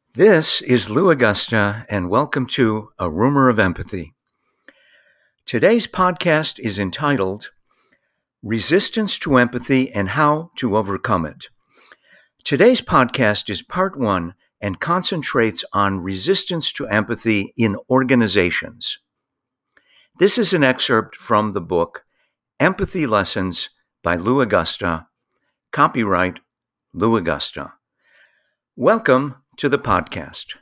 This is Lou Augusta, and welcome to A Rumor of Empathy. Today's podcast is entitled Resistance to Empathy and How to Overcome It. Today's podcast is part one and concentrates on resistance to empathy in organizations. This is an excerpt from the book Empathy Lessons by Lou Augusta, copyright Lou Augusta. Welcome to the podcast.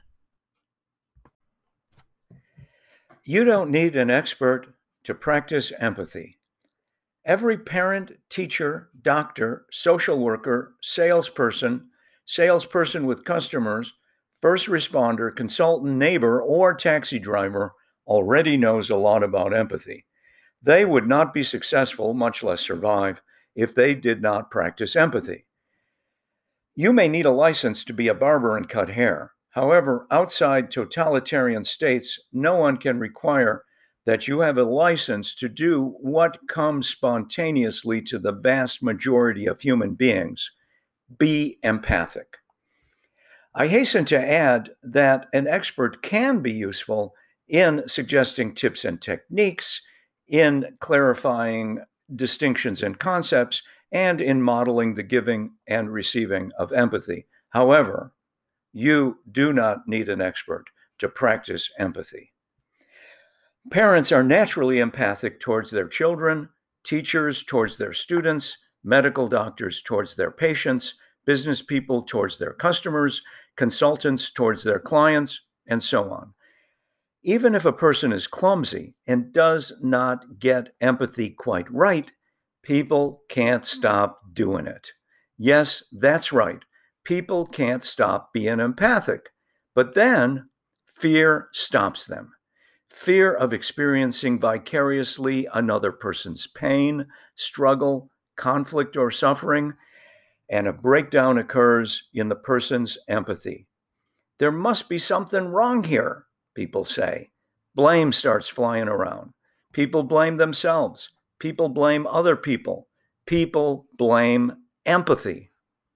You don't need an expert to practice empathy. Every parent, teacher, doctor, social worker, salesperson with customers, first responder, consultant, neighbor, or taxi driver already knows a lot about empathy. They would not be successful, much less survive, if they did not practice empathy. You may need a license to be a barber and cut hair. However, outside totalitarian states, no one can require that you have a license to do what comes spontaneously to the vast majority of human beings: be empathic. I hasten to add that an expert can be useful in suggesting tips and techniques, in clarifying distinctions and concepts, and in modeling the giving and receiving of empathy. However, you do not need an expert to practice empathy. Parents are naturally empathic towards their children, teachers towards their students, medical doctors towards their patients, business people towards their customers, consultants towards their clients, and so on. Even if a person is clumsy and does not get empathy quite right, people can't stop doing it. Yes, that's right. People can't stop being empathic. But then fear stops them. Fear of experiencing vicariously another person's pain, struggle, conflict, or suffering, and a breakdown occurs in the person's empathy. There must be something wrong here, people say. Blame starts flying around. People blame themselves. People blame other people. People blame empathy.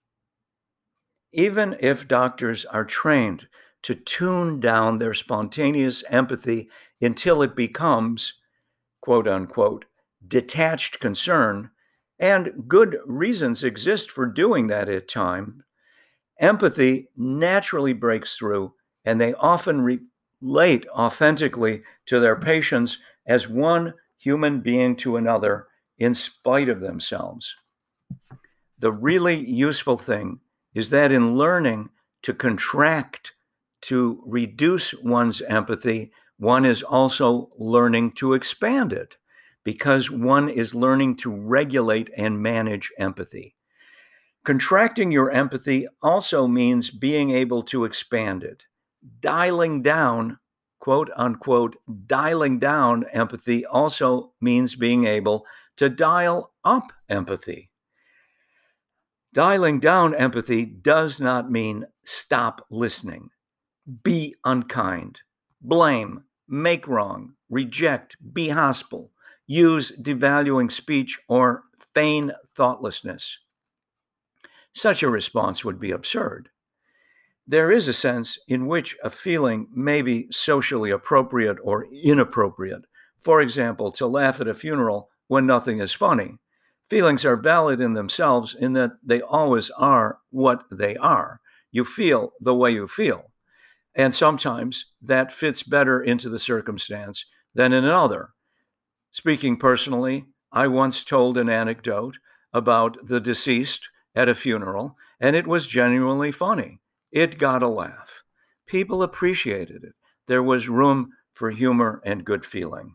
Even if doctors are trained to tune down their spontaneous empathy until it becomes, quote unquote, detached concern, and good reasons exist for doing that at times, empathy naturally breaks through, and they often relate authentically to their patients as one human being to another in spite of themselves. The really useful thing is that in learning to contract, to reduce one's empathy, one is also learning to expand it, because one is learning to regulate and manage empathy. Contracting your empathy also means being able to expand it. Dialing down, quote unquote, dialing down empathy also means being able to dial up empathy. Dialing down empathy does not mean stop listening, be unkind, blame, make wrong, reject, be hostile, use devaluing speech, or feign thoughtlessness. Such a response would be absurd. There is a sense in which a feeling may be socially appropriate or inappropriate. For example, to laugh at a funeral when nothing is funny. Feelings are valid in themselves in that they always are what they are. You feel the way you feel. And sometimes that fits better into the circumstance than in another. Speaking personally, I once told an anecdote about the deceased at a funeral, and it was genuinely funny. It got a laugh. People appreciated it. There was room for humor and good feeling.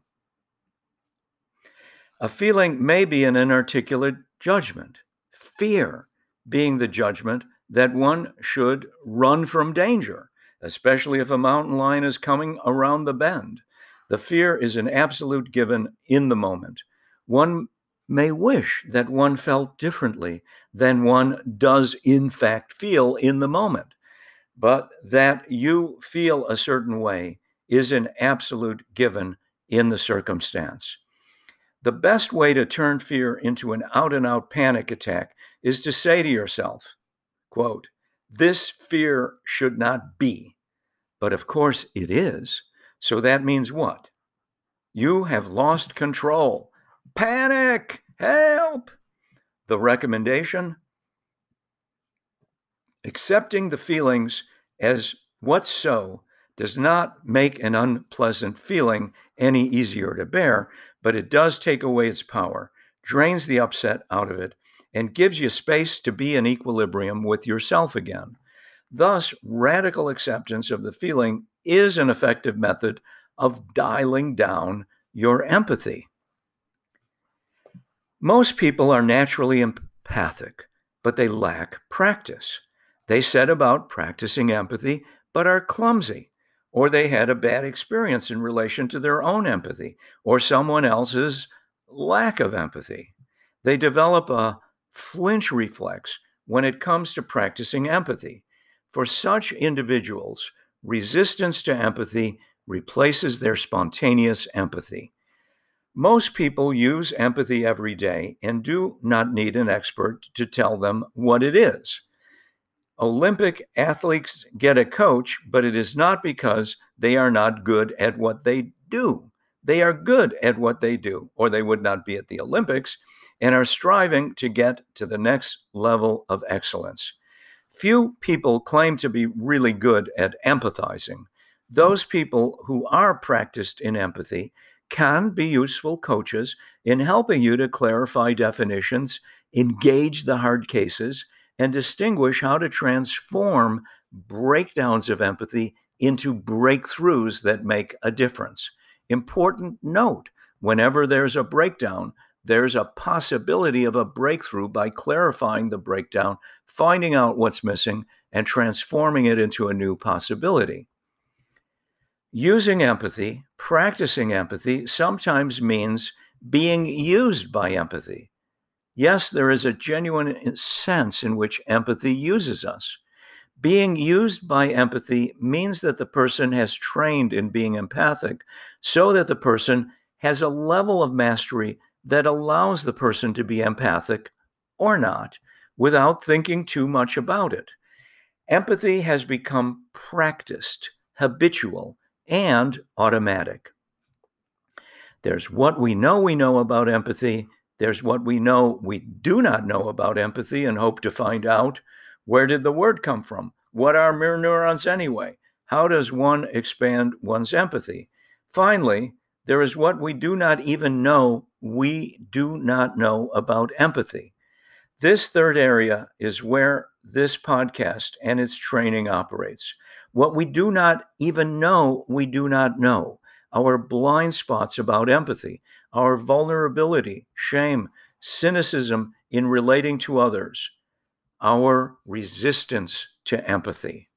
A feeling may be an inarticulate judgment, fear being the judgment that one should run from danger, especially if a mountain lion is coming around the bend. The fear is an absolute given in the moment. One may wish that one felt differently than one does in fact feel in the moment, but that you feel a certain way is an absolute given in the circumstance. The best way to turn fear into an out-and-out panic attack is to say to yourself, quote, This fear should not be, but of course it is. So that means what? You have lost control. Panic! Help! The recommendation? Accepting the feelings as what's so does not make an unpleasant feeling any easier to bear, but it does take away its power, drains the upset out of it, and gives you space to be in equilibrium with yourself again. Thus, radical acceptance of the feeling is an effective method of dialing down your empathy. Most people are naturally empathic, but they lack practice. They set about practicing empathy, but are clumsy, or they had a bad experience in relation to their own empathy or someone else's lack of empathy. They develop a flinch reflex when it comes to practicing empathy. For such individuals, resistance to empathy replaces their spontaneous empathy. Most people use empathy every day and do not need an expert to tell them what it is. Olympic athletes get a coach, but it is not because they are not good at what they do. They are good at what they do, or they would not be at the Olympics, and are striving to get to the next level of excellence. Few people claim to be really good at empathizing. Those people who are practiced in empathy can be useful coaches in helping you to clarify definitions, engage the hard cases, and distinguish how to transform breakdowns of empathy into breakthroughs that make a difference. Important note, whenever there's a breakdown, there's a possibility of a breakthrough by clarifying the breakdown, finding out what's missing, and transforming it into a new possibility. Using empathy, practicing empathy, sometimes means being used by empathy. Yes, there is a genuine sense in which empathy uses us. Being used by empathy means that the person has trained in being empathic so that the person has a level of mastery that allows the person to be empathic or not without thinking too much about it. Empathy has become practiced, habitual, and automatic. There's what we know about empathy. There's what we do not know about empathy and hope to find out. Where did the word come from? What are mirror neurons anyway? How does one expand one's empathy? Finally, there is what we do not even know we do not know about empathy. This third area is where this podcast and its training operates. What we do not even know, we do not know. Our blind spots about empathy, our vulnerability, shame, cynicism in relating to others, our resistance to empathy.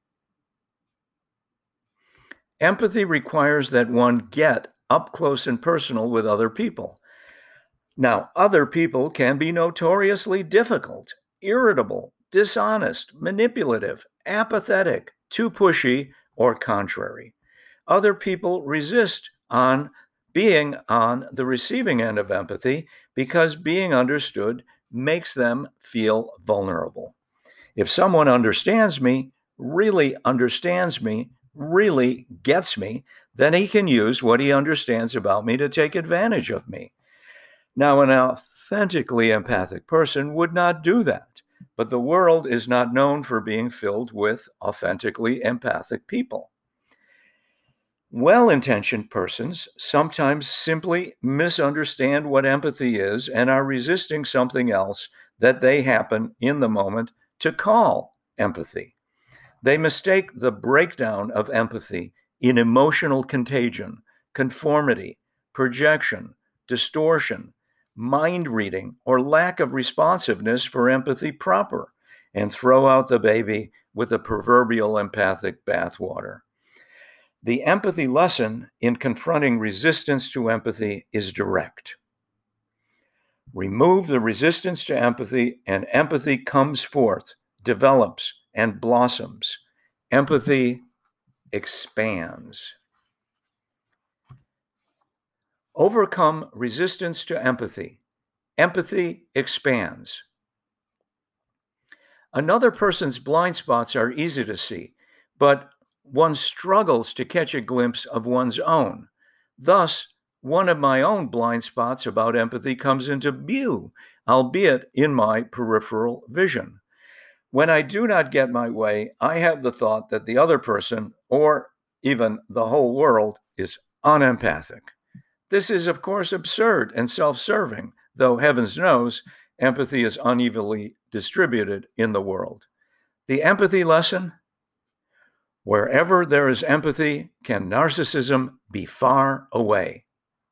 Empathy requires that one get up close and personal with other people. Now, other people can be notoriously difficult, irritable, dishonest, manipulative, apathetic, too pushy, or contrary. Other people resist on being on the receiving end of empathy because being understood makes them feel vulnerable. If someone understands me, really gets me, then he can use what he understands about me to take advantage of me. Now, an authentically empathic person would not do that, but the world is not known for being filled with authentically empathic people. Well-intentioned persons sometimes simply misunderstand what empathy is and are resisting something else that they happen in the moment to call empathy. They mistake the breakdown of empathy in emotional contagion, conformity, projection, distortion, mind reading, or lack of responsiveness for empathy proper, and throw out the baby with the proverbial empathic bathwater. The empathy lesson in confronting resistance to empathy is direct. Remove the resistance to empathy, and empathy comes forth, develops, and blossoms. Empathy expands. Overcome resistance to empathy. Empathy expands. Another person's blind spots are easy to see, but one struggles to catch a glimpse of one's own. Thus, one of my own blind spots about empathy comes into view, albeit in my peripheral vision. When I do not get my way, I have the thought that the other person, or even the whole world, is unempathic. This is, of course, absurd and self-serving, though heavens knows empathy is unevenly distributed in the world. The empathy lesson: wherever there is empathy, can narcissism be far away?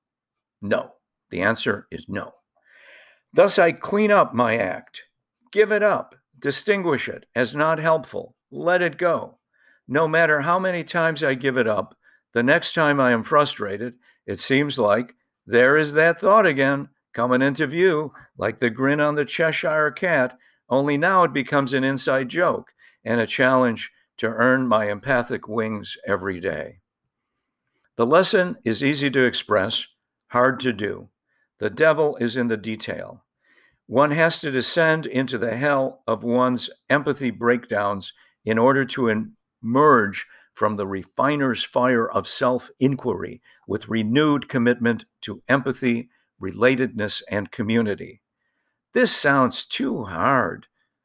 No. The answer is no. Thus, I clean up my act, give it up, distinguish it as not helpful, let it go. No matter how many times I give it up, the next time I am frustrated, it seems like there is that thought again, coming into view, like the grin on the Cheshire Cat, only now it becomes an inside joke and a challenge to earn my empathic wings every day. The lesson is easy to express, hard to do. The devil is in the detail. One has to descend into the hell of one's empathy breakdowns in order to emerge from the refiner's fire of self-inquiry with renewed commitment to empathy, relatedness, and community. This sounds too hard.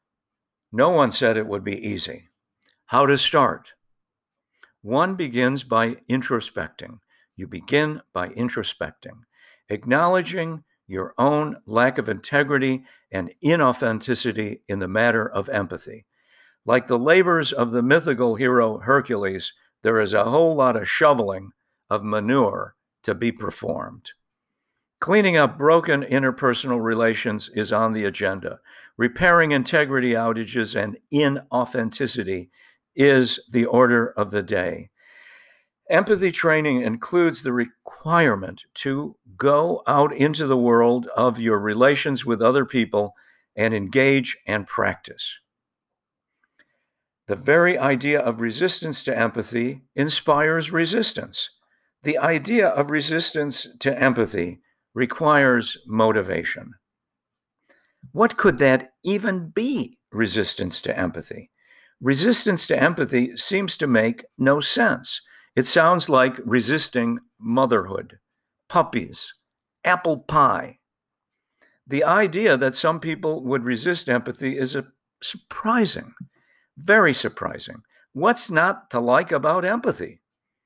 No one said it would be easy. How to start? One begins by introspecting. You begin by introspecting, acknowledging your own lack of integrity and inauthenticity in the matter of empathy. Like the labors of the mythical hero Hercules, there is a whole lot of shoveling of manure to be performed. Cleaning up broken interpersonal relations is on the agenda. Repairing integrity outages and inauthenticity is the order of the day. Empathy training includes the requirement to go out into the world of your relations with other people and engage and practice. The very idea of resistance to empathy inspires resistance. The idea of resistance to empathy requires motivation. What could that even be, resistance to empathy? Resistance to empathy seems to make no sense. It sounds like resisting motherhood, puppies, apple pie. The idea that some people would resist empathy is surprising, very surprising. What's not to like about empathy?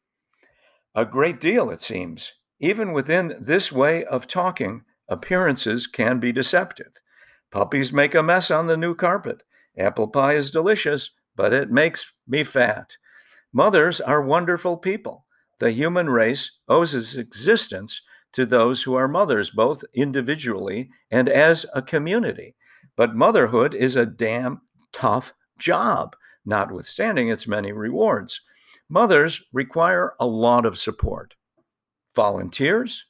A great deal, it seems. Even within this way of talking, appearances can be deceptive. Puppies make a mess on the new carpet. Apple pie is delicious, but it makes me fat. Mothers are wonderful people. The human race owes its existence to those who are mothers, both individually and as a community. But motherhood is a damn tough job, notwithstanding its many rewards. Mothers require a lot of support. Volunteers?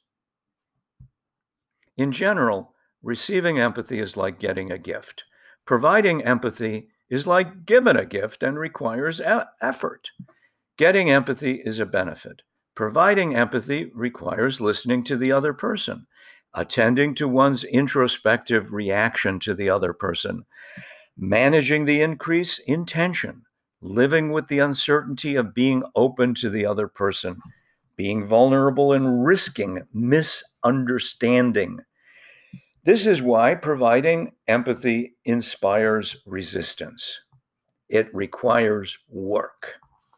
In general, receiving empathy is like getting a gift. Providing empathy is like giving a gift and requires effort. Getting empathy is a benefit. Providing empathy requires listening to the other person, attending to one's introspective reaction to the other person, managing the increase in tension, living with the uncertainty of being open to the other person, being vulnerable and risking misunderstanding. This is why providing empathy inspires resistance. It requires work.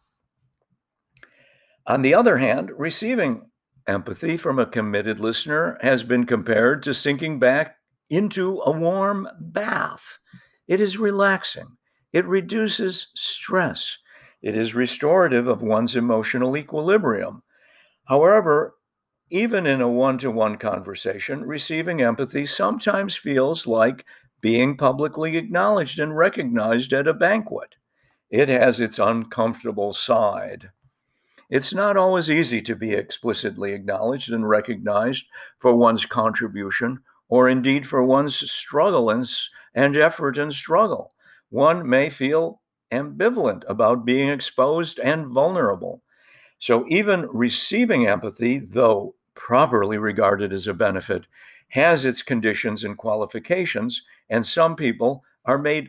On the other hand, receiving empathy from a committed listener has been compared to sinking back into a warm bath. It is relaxing. It reduces stress. It is restorative of one's emotional equilibrium. However, even in a one-to-one conversation, receiving empathy sometimes feels like being publicly acknowledged and recognized at a banquet. It has its uncomfortable side. It's not always easy to be explicitly acknowledged and recognized for one's contribution, or indeed for one's struggle and effort and struggle. One may feel ambivalent about being exposed and vulnerable. So even receiving empathy, though properly regarded as a benefit, has its conditions and qualifications, and some people are made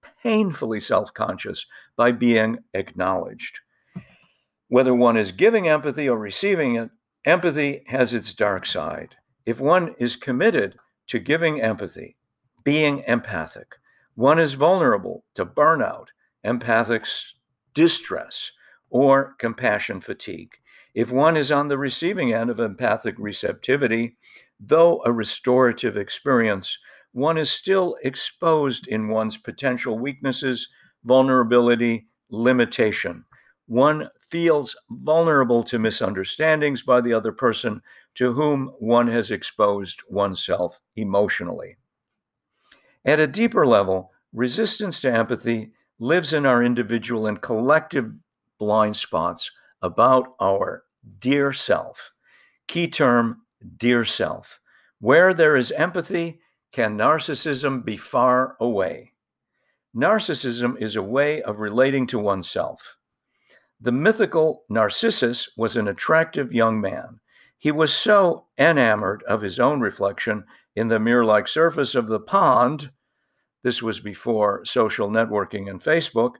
painfully self-conscious by being acknowledged. Whether one is giving empathy or receiving it, empathy has its dark side. If one is committed to giving empathy, being empathic, one is vulnerable to burnout, empathic distress, or compassion fatigue. If one is on the receiving end of empathic receptivity, though a restorative experience, one is still exposed in one's potential weaknesses, vulnerability, limitation. One feels vulnerable to misunderstandings by the other person to whom one has exposed oneself emotionally. At a deeper level, resistance to empathy lives in our individual and collective blind spots about our dear self. Key term, dear self. Where there is empathy, can narcissism be far away? Narcissism is a way of relating to oneself. The mythical Narcissus was an attractive young man. He was so enamored of his own reflection in the mirror-like surface of the pond. This was before social networking and Facebook.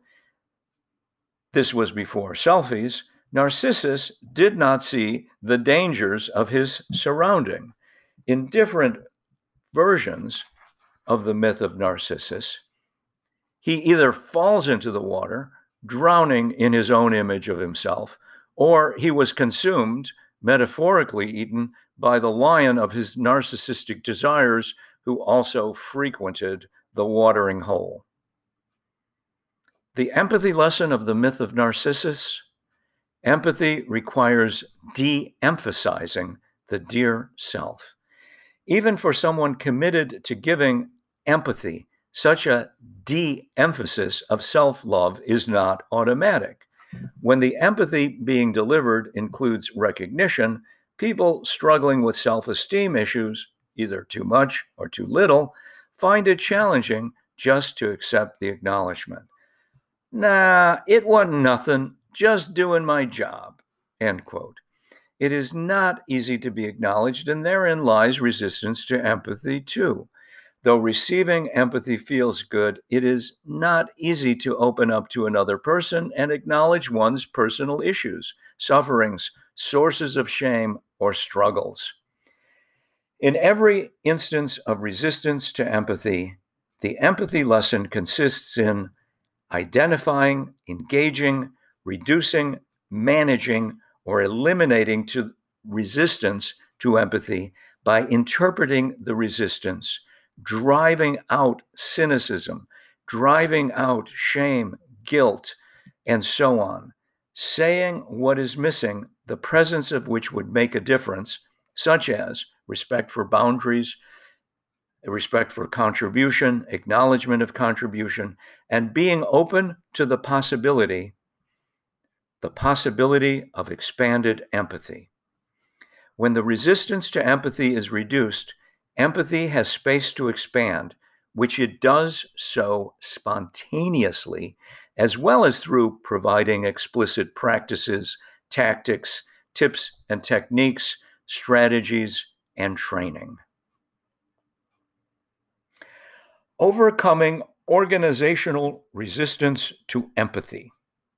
This was before selfies. Narcissus did not see the dangers of his surrounding. In different versions of the myth of Narcissus, he either falls into the water, drowning in his own image of himself, or he was consumed, metaphorically eaten, by the lion of his narcissistic desires, who also frequented the watering hole. The empathy lesson of the myth of Narcissus: empathy requires de-emphasizing the dear self. Even for someone committed to giving empathy, such a de-emphasis of self-love is not automatic. When the empathy being delivered includes recognition, people struggling with self-esteem issues, either too much or too little, find it challenging just to accept the acknowledgement. Nah, it wasn't nothing, just doing my job, end quote. It is not easy to be acknowledged, and therein lies resistance to empathy too. Though receiving empathy feels good, it is not easy to open up to another person and acknowledge one's personal issues, sufferings, sources of shame, or struggles. In every instance of resistance to empathy, the empathy lesson consists in identifying, engaging, reducing, managing, or eliminating resistance to empathy by interpreting the resistance, driving out cynicism, driving out shame, guilt, and so on, saying what is missing, the presence of which would make a difference, such as respect for boundaries, respect for contribution, acknowledgement of contribution, and being open to the possibility of expanded empathy. When the resistance to empathy is reduced, empathy has space to expand, which it does so spontaneously, as well as through providing explicit practices, tactics, tips and techniques, strategies, and training. Overcoming organizational resistance to empathy.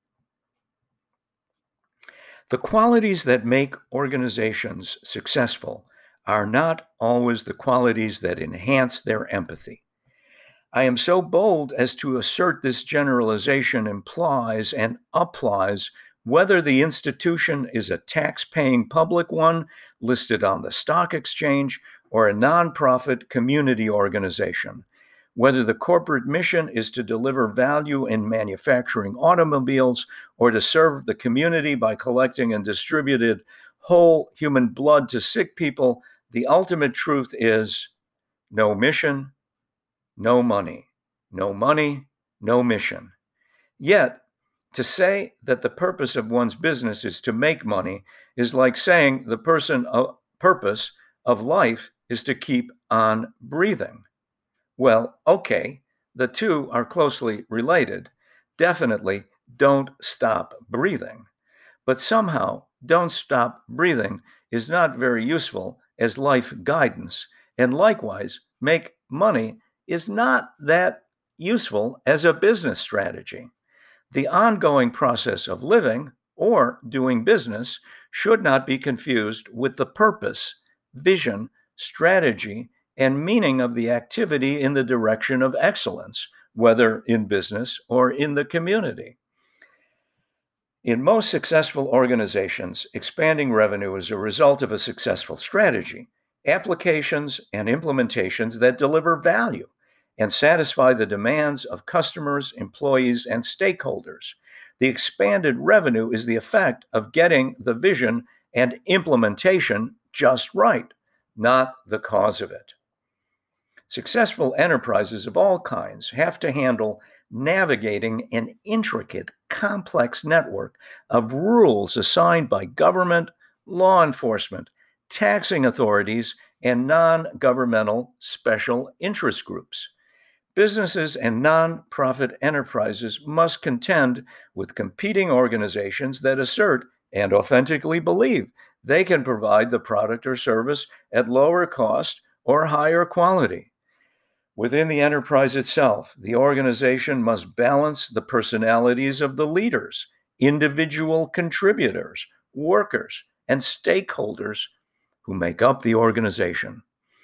The qualities that make organizations successful are not always the qualities that enhance their empathy. I am so bold as to assert this generalization implies and applies whether the institution is a tax-paying public one listed on the stock exchange or a nonprofit community organization, whether the corporate mission is to deliver value in manufacturing automobiles or to serve the community by collecting and distributing whole human blood to sick people. The ultimate truth is no mission, no money. No money, no mission. Yet, to say that the purpose of one's business is to make money is like saying the purpose of life is to keep on breathing. Well, okay, the two are closely related. Definitely don't stop breathing. But somehow, don't stop breathing is not very useful as life guidance, and likewise, make money is not that useful as a business strategy. The ongoing process of living or doing business should not be confused with the purpose, vision, strategy, and meaning of the activity in the direction of excellence, whether in business or in the community. In most successful organizations, expanding revenue is a result of a successful strategy, applications, and implementations that deliver value and satisfy the demands of customers, employees, and stakeholders. The expanded revenue is the effect of getting the vision and implementation just right, not the cause of it. Successful enterprises of all kinds have to handle navigating an intricate, complex network of rules assigned by government, law enforcement, taxing authorities, and non-governmental special interest groups. Businesses and nonprofit enterprises must contend with competing organizations that assert and authentically believe they can provide the product or service at lower cost or higher quality. Within the enterprise itself, the organization must balance the personalities of the leaders, individual contributors, workers, and stakeholders who make up the organization.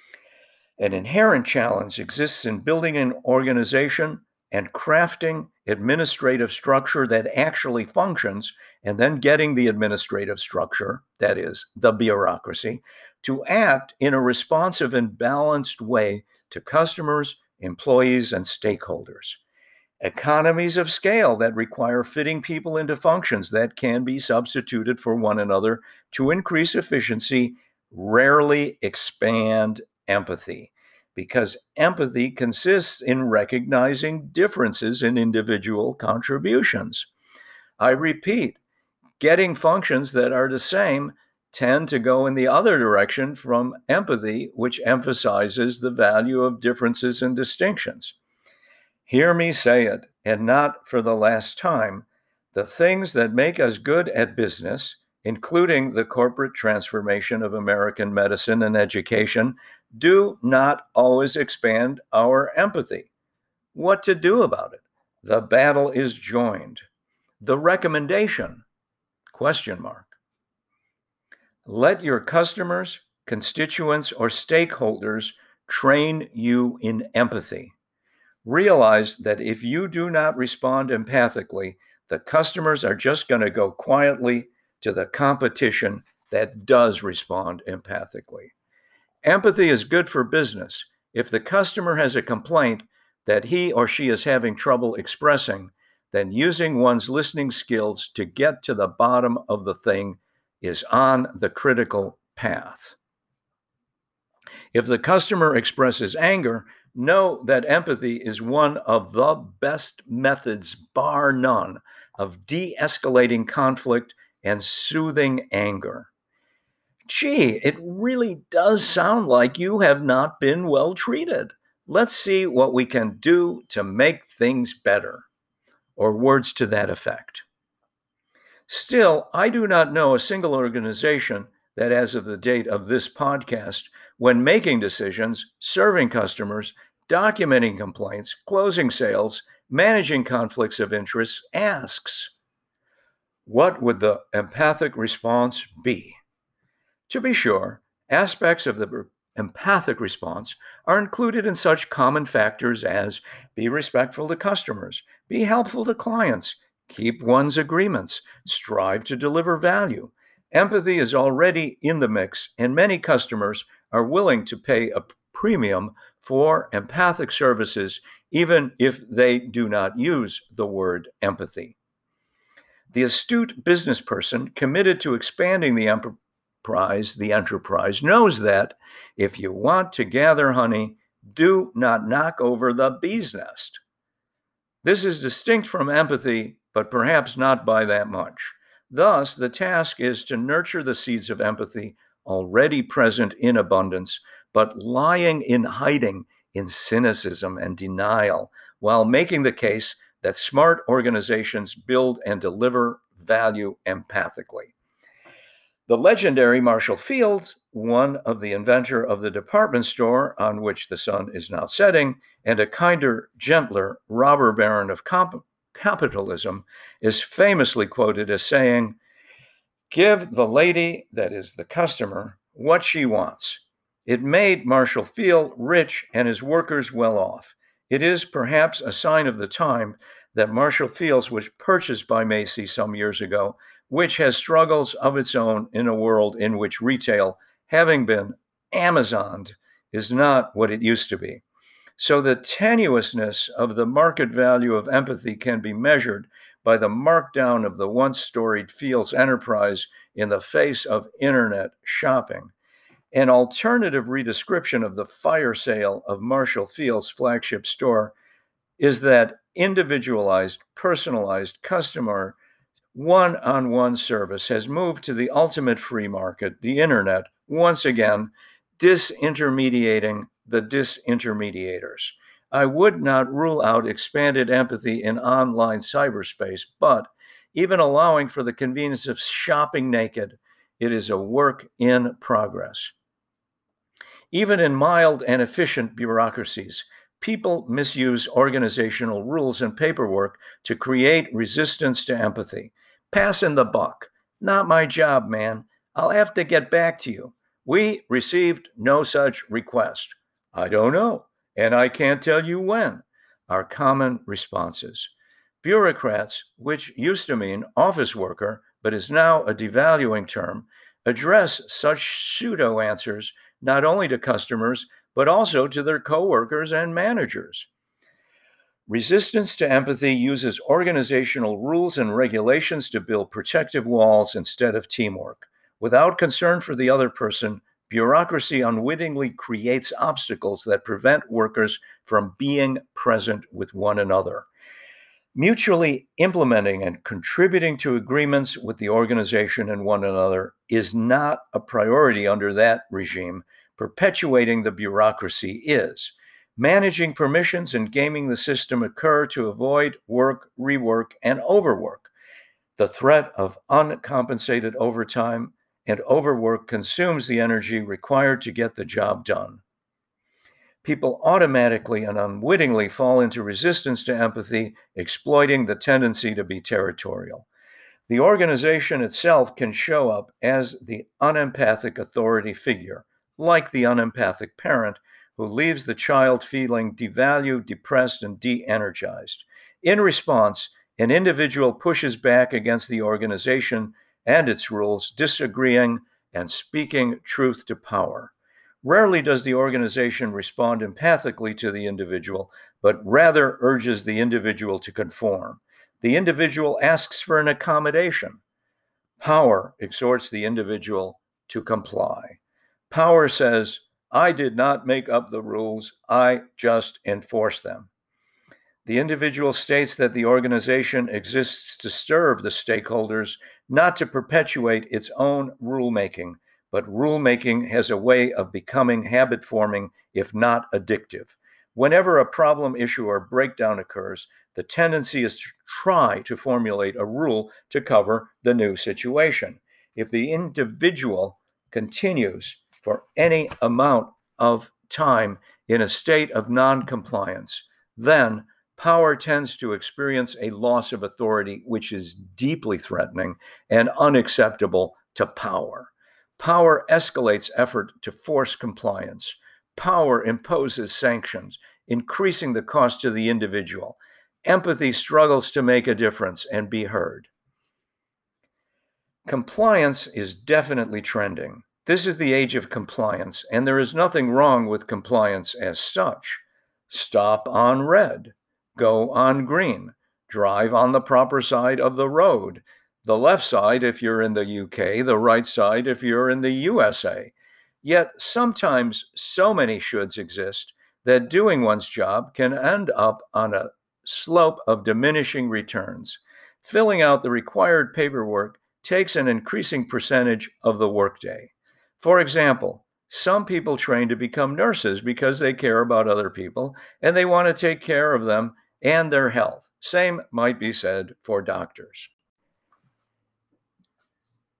An inherent challenge exists in building an organization and crafting administrative structure that actually functions, and then getting the administrative structure, that is, the bureaucracy, to act in a responsive and balanced way to customers, employees, and stakeholders. Economies of scale that require fitting people into functions that can be substituted for one another to increase efficiency rarely expand empathy, because empathy consists in recognizing differences in individual contributions. I repeat, getting functions that are the same tend to go in the other direction from empathy, which emphasizes the value of differences and distinctions. Hear me say it, and not for the last time, the things that make us good at business, including the corporate transformation of American medicine and education, do not always expand our empathy. What to do about it? The battle is joined. The recommendation? Question mark. Let your customers, constituents, or stakeholders train you in empathy. Realize that if you do not respond empathically, the customers are just going to go quietly to the competition that does respond empathically. Empathy is good for business. If the customer has a complaint that he or she is having trouble expressing, then using one's listening skills to get to the bottom of the thing is on the critical path. If the customer expresses anger, know that empathy is one of the best methods, bar none, of de-escalating conflict and soothing anger. Gee, it really does sound like you have not been well treated. Let's see what we can do to make things better, or words to that effect. Still, I do not know a single organization that, as of the date of this podcast, when making decisions, serving customers, documenting complaints, closing sales, managing conflicts of interest, asks, what would the empathic response be? To be sure, aspects of the empathic response are included in such common factors as be respectful to customers, be helpful to clients, keep one's agreements, strive to deliver value. Empathy is already in the mix, and many customers are willing to pay a premium for empathic services, even if they do not use the word empathy. The astute business person committed to expanding the enterprise knows that if you want to gather honey, do not knock over the bee's nest. This is distinct from empathy, but perhaps not by that much. Thus, the task is to nurture the seeds of empathy already present in abundance, but lying in hiding in cynicism and denial, while making the case that smart organizations build and deliver value empathically. The legendary Marshall Fields, one of the inventor of the department store on which the sun is now setting, and a kinder, gentler robber baron of capitalism, is famously quoted as saying, "Give the lady, that is the customer, what she wants." It made Marshall feel rich and his workers well off. It is perhaps a sign of the time that Marshall Fields was purchased by Macy's some years ago, which has struggles of its own in a world in which retail, having been Amazoned, is not what it used to be. So the tenuousness of the market value of empathy can be measured by the markdown of the once storied Fields enterprise in the face of internet shopping. An alternative redescription of the fire sale of Marshall Fields' flagship store is that individualized, personalized customer one-on-one service has moved to the ultimate free market, the internet, once again, disintermediating the disintermediators. I would not rule out expanded empathy in online cyberspace, but even allowing for the convenience of shopping naked, it is a work in progress. Even in mild and efficient bureaucracies, people misuse organizational rules and paperwork to create resistance to empathy. Passing the buck. Not my job, man. I'll have to get back to you. We received no such request. I don't know, and I can't tell you when, are common responses. Bureaucrats, which used to mean office worker, but is now a devaluing term, address such pseudo answers not only to customers, but also to their coworkers and managers. Resistance to empathy uses organizational rules and regulations to build protective walls instead of teamwork. Without concern for the other person, bureaucracy unwittingly creates obstacles that prevent workers from being present with one another. Mutually implementing and contributing to agreements with the organization and one another is not a priority under that regime. Perpetuating the bureaucracy is. Managing permissions and gaming the system occur to avoid work, rework, and overwork. The threat of uncompensated overtime and overwork consumes the energy required to get the job done. People automatically and unwittingly fall into resistance to empathy, exploiting the tendency to be territorial. The organization itself can show up as the unempathic authority figure, like the unempathic parent who leaves the child feeling devalued, depressed, and de-energized. In response, an individual pushes back against the organization and its rules, disagreeing and speaking truth to power. Rarely does the organization respond empathically to the individual, but rather urges the individual to conform. The individual asks for an accommodation. Power exhorts the individual to comply. Power says, I did not make up the rules, I just enforce them. The individual states that the organization exists to serve the stakeholders, not to perpetuate its own rulemaking, but rulemaking has a way of becoming habit-forming, if not addictive. Whenever a problem, issue, or breakdown occurs, the tendency is to try to formulate a rule to cover the new situation. If the individual continues for any amount of time in a state of non-compliance, then power tends to experience a loss of authority, which is deeply threatening and unacceptable to power. Power escalates effort to force compliance. Power imposes sanctions, increasing the cost to the individual. Empathy struggles to make a difference and be heard. Compliance is definitely trending. This is the age of compliance, and there is nothing wrong with compliance as such. Stop on red. Go on green. Drive on the proper side of the road. The left side if you're in the UK, the right side if you're in the USA. Yet sometimes so many shoulds exist that doing one's job can end up on a slope of diminishing returns. Filling out the required paperwork takes an increasing percentage of the workday. For example, some people train to become nurses because they care about other people and they want to take care of them and their health. Same might be said for doctors.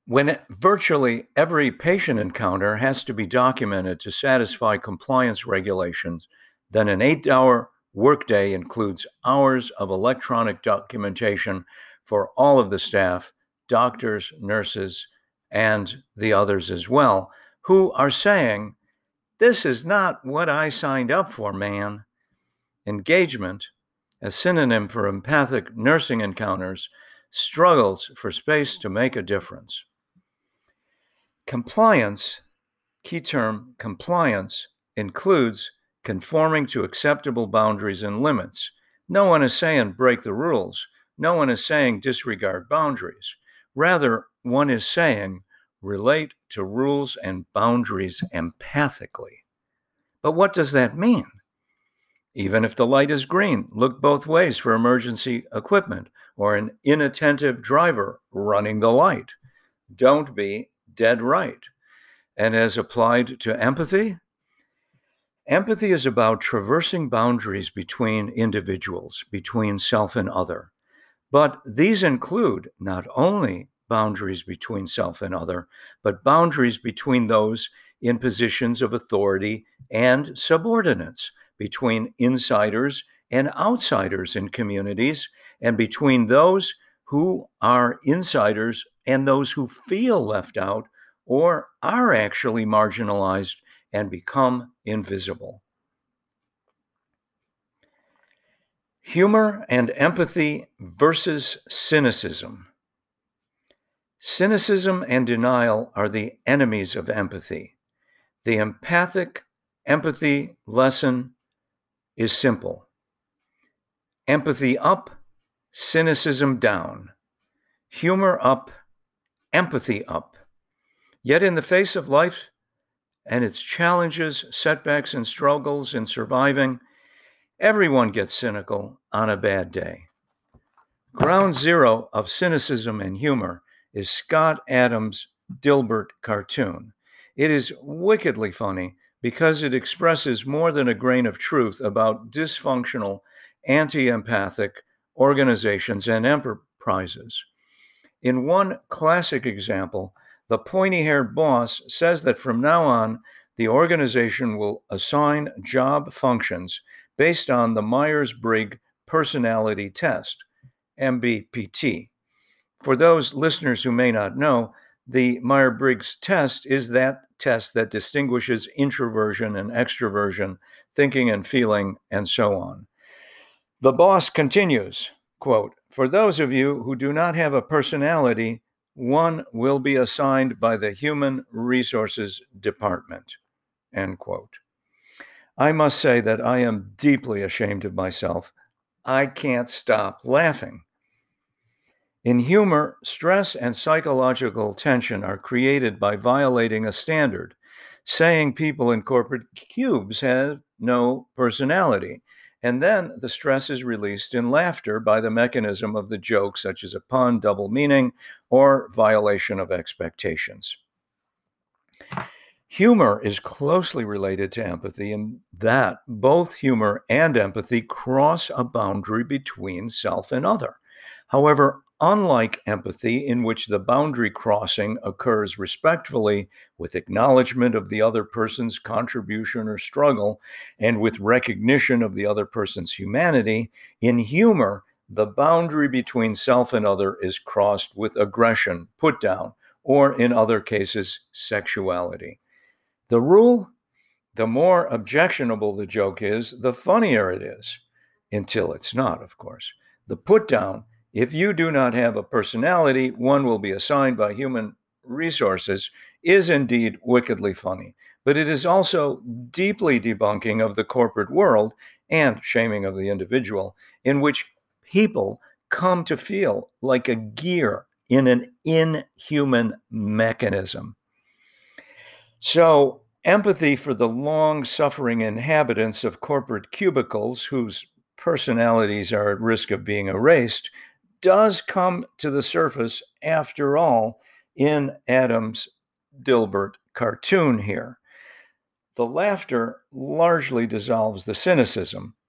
When virtually every patient encounter has to be documented to satisfy compliance regulations, then an 8-hour workday includes hours of electronic documentation for all of the staff, doctors, nurses, and the others as well, who are saying, "This is not what I signed up for, man." Engagement, a synonym for empathic nursing encounters, struggles for space to make a difference. Compliance, key term, compliance, includes conforming to acceptable boundaries and limits. No one is saying break the rules. No one is saying disregard boundaries. Rather, one is saying relate to rules and boundaries empathically. But what does that mean? Even if the light is green, look both ways for emergency equipment or an inattentive driver running the light. Don't be dead right. And as applied to empathy, empathy is about traversing boundaries between individuals, between self and other. But these include not only boundaries between self and other, but boundaries between those in positions of authority and subordinates, between insiders and outsiders in communities, and between those who are insiders and those who feel left out or are actually marginalized and become invisible. Humor and empathy versus cynicism. Cynicism and denial are the enemies of empathy. The empathic empathy lesson is simple. Empathy up, cynicism down. Humor up, empathy up. Yet in the face of life and its challenges, setbacks, and struggles in surviving, everyone gets cynical on a bad day. Ground zero of cynicism and humor is Scott Adams' Dilbert cartoon. It is wickedly funny because it expresses more than a grain of truth about dysfunctional, anti-empathic organizations and enterprises. In one classic example, the pointy-haired boss says that from now on, the organization will assign job functions based on the Myers-Briggs Personality Test, MBPT. For those listeners who may not know, the Myers-Briggs test is that test that distinguishes introversion and extroversion, thinking and feeling, and so on. The boss continues, quote, "For those of you who do not have a personality, one will be assigned by the Human Resources Department," end quote. I must say that I am deeply ashamed of myself. I can't stop laughing. In humor, stress and psychological tension are created by violating a standard, saying people in corporate cubes have no personality, and then the stress is released in laughter by the mechanism of the joke, such as a pun, double meaning, or violation of expectations. Humor is closely related to empathy in that both humor and empathy cross a boundary between self and other. However, unlike empathy, in which the boundary crossing occurs respectfully with acknowledgement of the other person's contribution or struggle and with recognition of the other person's humanity, in humor, the boundary between self and other is crossed with aggression, put down, or in other cases, sexuality. The rule: the more objectionable the joke is, the funnier it is, until it's not, of course. The put down: if you do not have a personality, one will be assigned by Human Resources, is indeed wickedly funny, but it is also deeply debunking of the corporate world and shaming of the individual, in which people come to feel like a gear in an inhuman mechanism. So, empathy for the long-suffering inhabitants of corporate cubicles whose personalities are at risk of being erased does come to the surface, after all, in Adams' Dilbert cartoon here. The laughter largely dissolves the cynicism,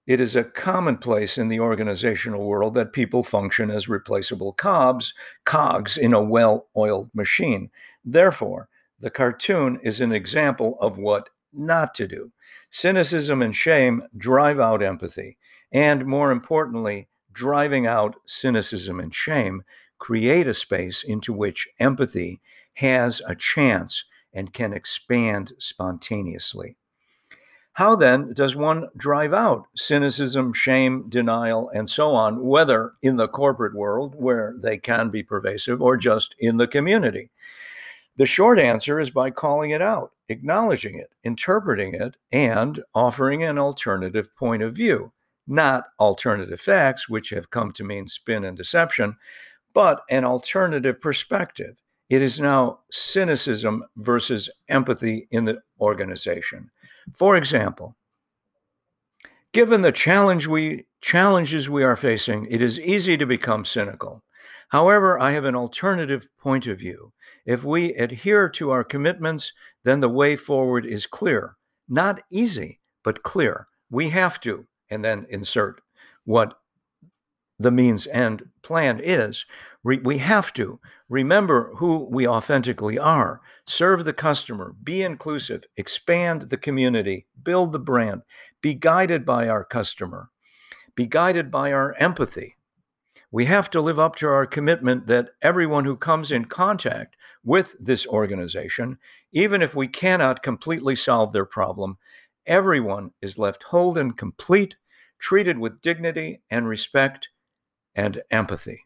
It is a commonplace in the organizational world that people function as replaceable cogs in a well-oiled machine. Therefore, the cartoon is an example of what not to do. Cynicism and shame drive out empathy, and more importantly, driving out cynicism and shame create a space into which empathy has a chance and can expand spontaneously. How then does one drive out cynicism, shame, denial, and so on, whether in the corporate world where they can be pervasive or just in the community? The short answer is by calling it out, acknowledging it, interpreting it, and offering an alternative point of view. Not alternative facts, which have come to mean spin and deception, but an alternative perspective. It is now cynicism versus empathy in the organization. For example, given the challenges we are facing, it is easy to become cynical. However, I have an alternative point of view. If we adhere to our commitments, then the way forward is clear. Not easy, but clear. We have to, and then insert what the means and plan is. We have to remember who we authentically are, serve the customer, be inclusive, expand the community, build the brand, be guided by our customer, be guided by our empathy. We have to live up to our commitment that everyone who comes in contact with this organization, even if we cannot completely solve their problem, everyone is left whole and complete, treated with dignity and respect and empathy.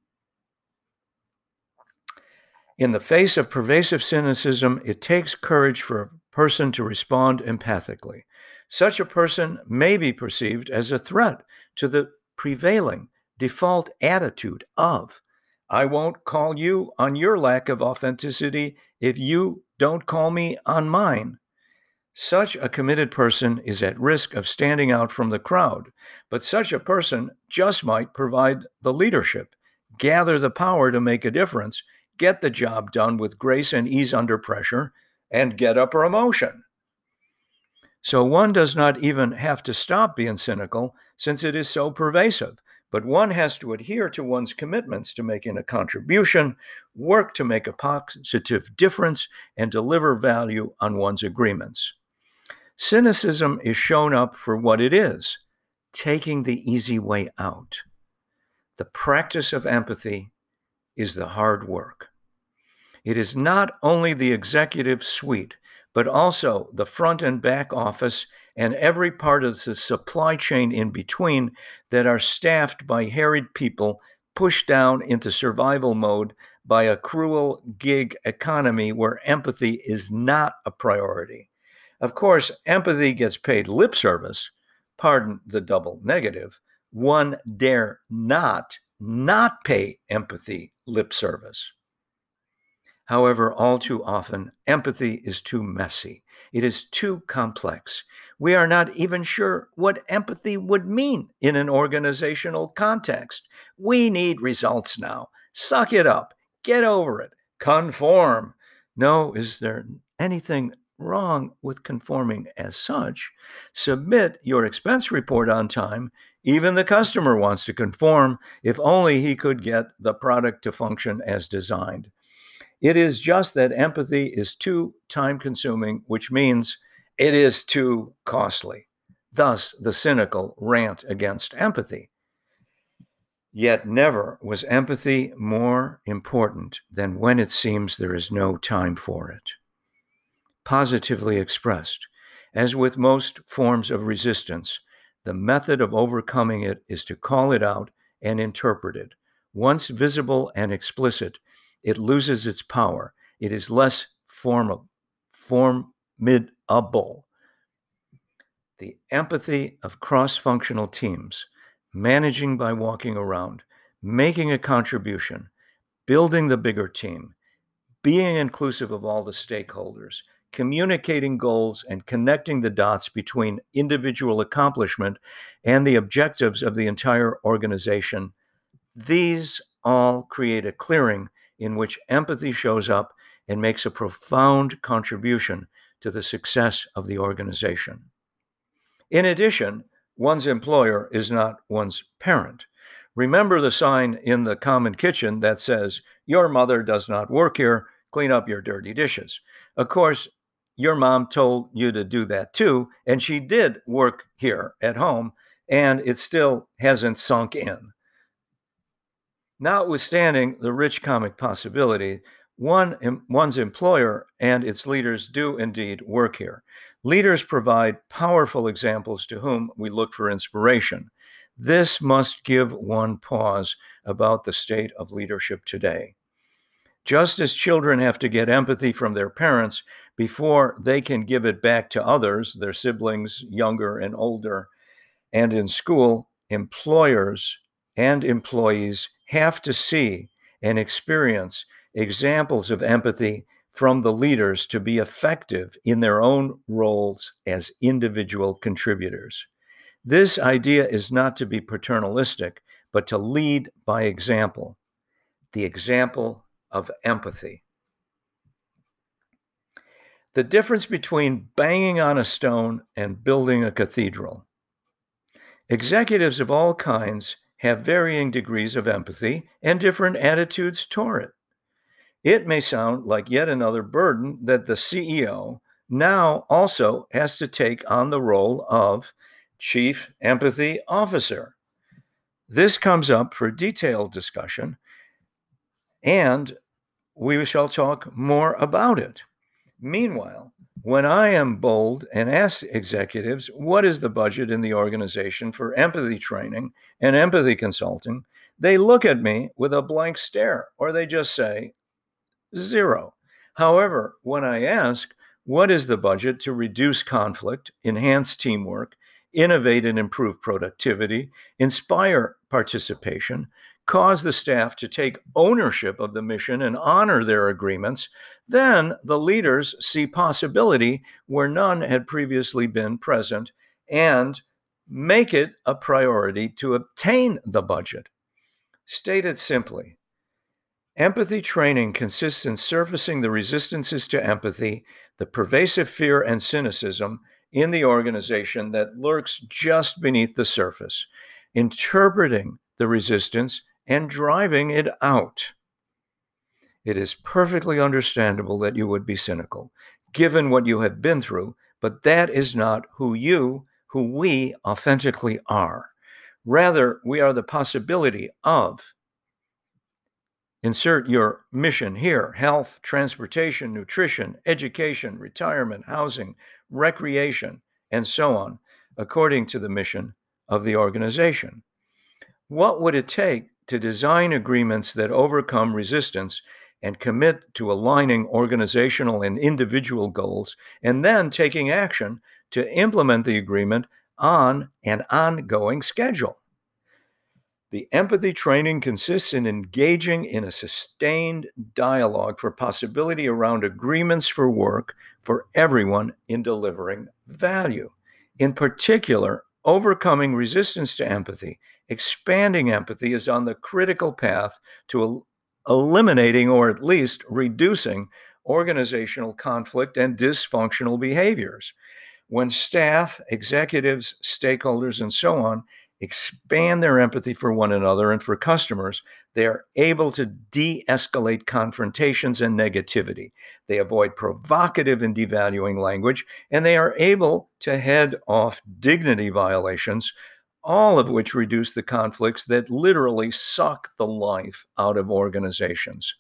In the face of pervasive cynicism, it takes courage for a person to respond empathically. Such a person may be perceived as a threat to the prevailing default attitude of, I won't call you on your lack of authenticity if you don't call me on mine. Such a committed person is at risk of standing out from the crowd, but such a person just might provide the leadership, gather the power to make a difference, get the job done with grace and ease under pressure, and get a promotion. So one does not even have to stop being cynical since it is so pervasive, but one has to adhere to one's commitments to making a contribution, work to make a positive difference, and deliver value on one's agreements. Cynicism is shown up for what it is, taking the easy way out. The practice of empathy is the hard work. It is not only the executive suite, but also the front and back office and every part of the supply chain in between that are staffed by harried people pushed down into survival mode by a cruel gig economy where empathy is not a priority. Of course, empathy gets paid lip service, pardon the double negative. One dare not pay empathy lip service. However, all too often, empathy is too messy. It is too complex. We are not even sure what empathy would mean in an organizational context. We need results now. Suck it up. Get over it. Conform. No, is there anything wrong with conforming as such? Submit your expense report on time. Even the customer wants to conform if only he could get the product to function as designed. It is just that empathy is too time-consuming, which means it is too costly. Thus, the cynical rant against empathy. Yet never was empathy more important than when it seems there is no time for it. Positively expressed, as with most forms of resistance, the method of overcoming it is to call it out and interpret it. Once visible and explicit, it loses its power. It is less formidable. The empathy of cross-functional teams, managing by walking around, making a contribution, building the bigger team, being inclusive of all the stakeholders, communicating goals, and connecting the dots between individual accomplishment and the objectives of the entire organization. These all create a clearing in which empathy shows up and makes a profound contribution to the success of the organization. In addition, One's employer is not one's parent. Remember the sign in the common kitchen that says, "Your mother does not work here, clean up your dirty dishes." Of course, your mom told you to do that too, and she did work here at home, and it still hasn't sunk in. Notwithstanding the rich comic possibility, one's employer and its leaders do indeed work here. Leaders provide powerful examples to whom we look for inspiration. This must give one pause about the state of leadership today. Just as children have to get empathy from their parents before they can give it back to others, their siblings, younger and older, and in school, employers and employees have to see and experience examples of empathy from the leaders to be effective in their own roles as individual contributors. This idea is not to be paternalistic, but to lead by example, the example of empathy. The difference between banging on a stone and building a cathedral. Executives of all kinds have varying degrees of empathy and different attitudes toward it. It may sound like yet another burden that the CEO now also has to take on the role of Chief Empathy Officer. This comes up for detailed discussion, and we shall talk more about it. Meanwhile, when I am bold and ask executives, what is the budget in the organization for empathy training and empathy consulting, they look at me with a blank stare, or they just say, zero. However, when I ask, what is the budget to reduce conflict, enhance teamwork, innovate and improve productivity, inspire participation, cause the staff to take ownership of the mission and honor their agreements, then the leaders see possibility where none had previously been present and make it a priority to obtain the budget. Stated simply, empathy training consists in surfacing the resistances to empathy, the pervasive fear and cynicism in the organization that lurks just beneath the surface, interpreting the resistance and driving it out. It is perfectly understandable that you would be cynical, given what you have been through, but that is not who we authentically are. Rather, we are the possibility of, insert your mission here, health, transportation, nutrition, education, retirement, housing, recreation, and so on, according to the mission of the organization. What would it take to design agreements that overcome resistance and commit to aligning organizational and individual goals, and then taking action to implement the agreement on an ongoing schedule? The empathy training consists in engaging in a sustained dialogue for possibility around agreements for work for everyone in delivering value. In particular, overcoming resistance to empathy, expanding empathy is on the critical path to eliminating or at least reducing organizational conflict and dysfunctional behaviors. When staff, executives, stakeholders, and so on expand their empathy for one another and for customers, they are able to de-escalate confrontations and negativity. They avoid provocative and devaluing language, and they are able to head off dignity violations, all of which reduce the conflicts that literally suck the life out of organizations.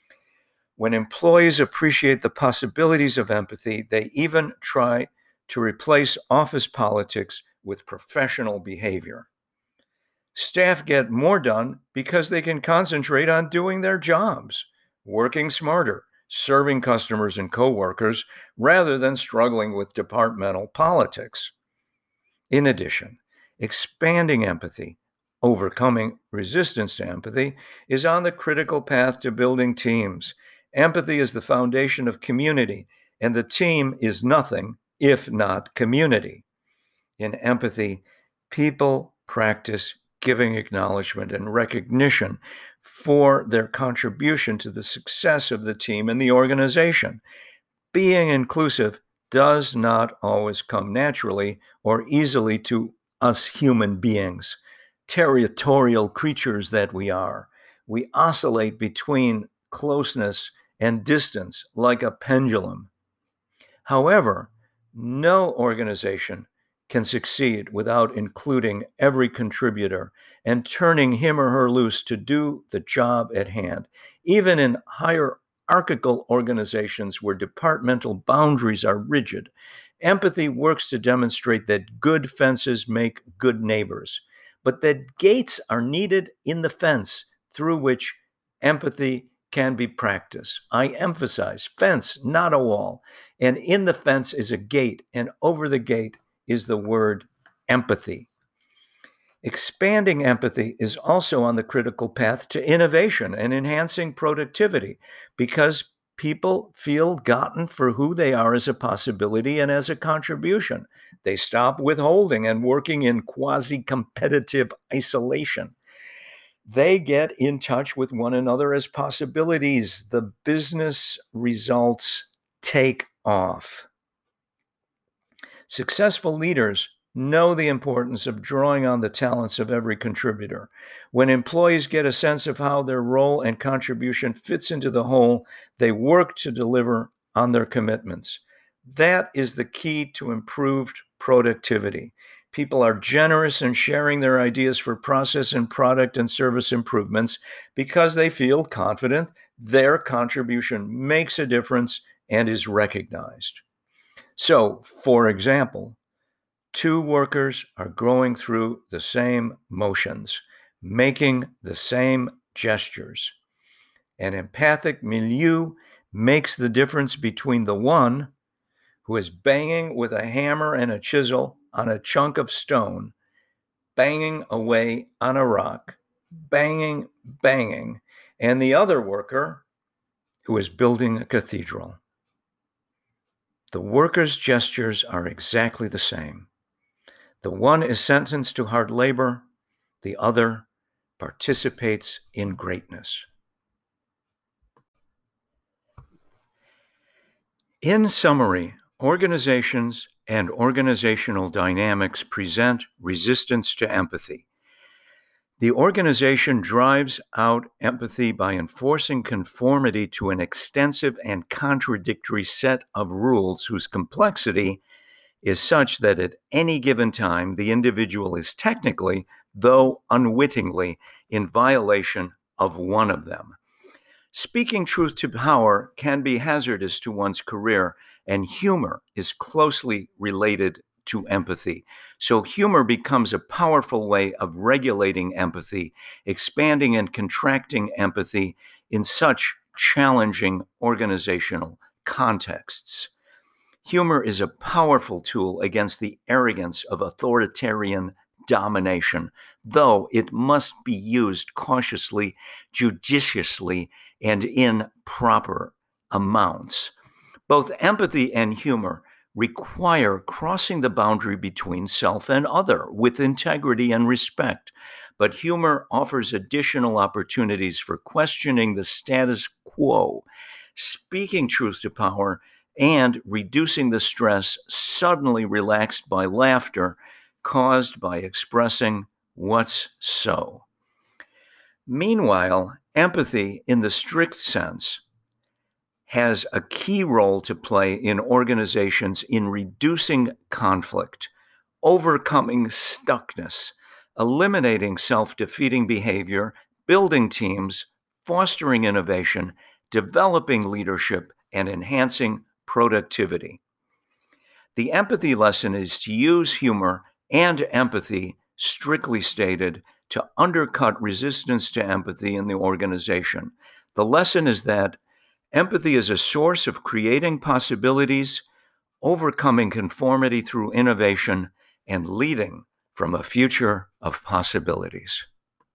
When employees appreciate the possibilities of empathy, they even try to replace office politics with professional behavior. Staff get more done because they can concentrate on doing their jobs, working smarter, serving customers and coworkers, rather than struggling with departmental politics. In addition, expanding empathy, overcoming resistance to empathy, is on the critical path to building teams. Empathy is the foundation of community, and the team is nothing if not community. In empathy, people practice giving acknowledgement and recognition for their contribution to the success of the team and the organization. Being inclusive does not always come naturally or easily to us human beings, territorial creatures that we are. We oscillate between closeness and distance like a pendulum. However, no organization can succeed without including every contributor and turning him or her loose to do the job at hand. Even in hierarchical organizations where departmental boundaries are rigid, empathy works to demonstrate that good fences make good neighbors, but that gates are needed in the fence through which empathy can be practiced. I emphasize fence, not a wall. And in the fence is a gate, and over the gate is the word empathy. Expanding empathy is also on the critical path to innovation and enhancing productivity because people feel gotten for who they are as a possibility and as a contribution. They stop withholding and working in quasi-competitive isolation. They get in touch with one another as possibilities. The business results take off. Successful leaders know the importance of drawing on the talents of every contributor. When employees get a sense of how their role and contribution fits into the whole, they work to deliver on their commitments. That is the key to improved productivity. People are generous in sharing their ideas for process and product and service improvements because they feel confident their contribution makes a difference and is recognized. So, for example, two workers are going through the same motions, making the same gestures. An empathic milieu makes the difference between the one who is banging with a hammer and a chisel on a chunk of stone, banging away on a rock, banging, banging, and the other worker who is building a cathedral. The workers' gestures are exactly the same. The one is sentenced to hard labor, the other participates in greatness. In summary, organizations and organizational dynamics present resistance to empathy. The organization drives out empathy by enforcing conformity to an extensive and contradictory set of rules whose complexity is such that at any given time, the individual is technically, though unwittingly, in violation of one of them. Speaking truth to power can be hazardous to one's career, and humor is closely related to empathy. So humor becomes a powerful way of regulating empathy, expanding and contracting empathy in such challenging organizational contexts. Humor is a powerful tool against the arrogance of authoritarian domination, though it must be used cautiously, judiciously, and in proper amounts. Both empathy and humor require crossing the boundary between self and other with integrity and respect. But humor offers additional opportunities for questioning the status quo, speaking truth to power, and reducing the stress suddenly relaxed by laughter caused by expressing what's so. Meanwhile, empathy in the strict sense has a key role to play in organizations in reducing conflict, overcoming stuckness, eliminating self-defeating behavior, building teams, fostering innovation, developing leadership, and enhancing productivity. The empathy lesson is to use humor and empathy, strictly stated, to undercut resistance to empathy in the organization. The lesson is that empathy is a source of creating possibilities, overcoming conformity through innovation, and leading from a future of possibilities.